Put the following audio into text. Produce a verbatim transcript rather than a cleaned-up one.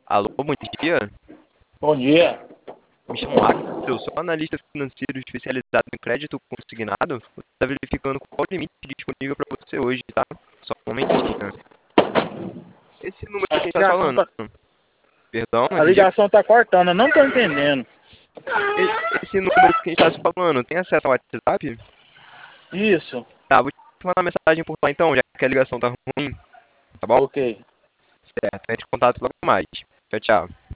Alô, bom dia. Bom dia. Me chamo Axel, eu sou analista financeiro especializado em crédito consignado. Está verificando qual o limite disponível para você hoje, tá? Só um momentinho. Esse número A que a gente está ligação falando, tá, perdão, não a entendi. ligação tá cortando, eu não tô entendendo. E- Esse número que a gente está se falando, tem acesso ao WhatsApp? Isso. Tá, vou te mandar uma mensagem por lá então, já que a ligação tá ruim, tá bom? Ok. Certo, entre em contato logo mais. Tchau, tchau.